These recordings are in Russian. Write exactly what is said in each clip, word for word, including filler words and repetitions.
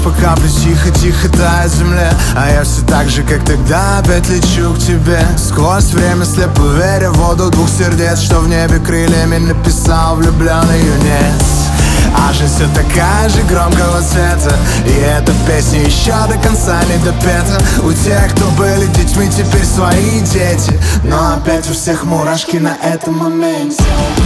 по капле тихо-тихо тает в земле. А я все так же, как тогда, опять лечу к тебе. Сквозь время слепо веря в воду двух сердец, что в небе крыльями написал влюбленный юнец. А жизнь все такая же громкого цвета, и эта песня еще до конца не допета. У тех, кто были детьми, теперь свои дети, но опять у всех мурашки на этом моменте.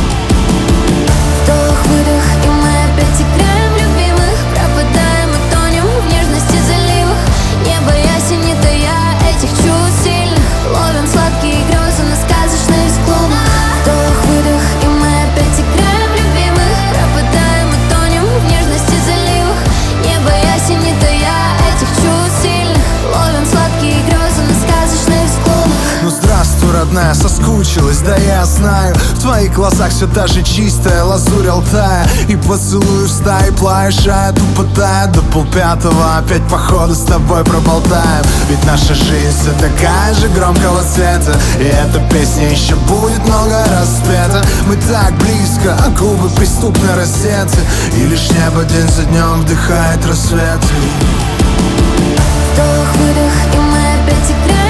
Вдох-выдох, и мы опять играем в любимых, пропадаем и тонем в нежности заливах. Небо ясень, не тая этих чувств сильных, ловим сладкие грезы на сказочных склонах. Вдох-выдох, и мы опять играем в любимых, пропадаем и тонем в нежности заливах. Небо ясень, не тая этих чувств сильных, ловим сладкие грезы на сказочных склонах. Ну здравствуй, родная, соскучилась, да я знаю. В твоих глазах все та же чистая лазурь Алтая. И поцелуй в стае плаешь, тупо тает. До полпятого опять походу с тобой проболтаем. Ведь наша жизнь все такая же громкого цвета, и эта песня еще будет много раз спета. Мы так близко, а губы преступно раздеты, и лишь небо день за днем вдыхает рассветы. Вдох-выдох, и мы опять играем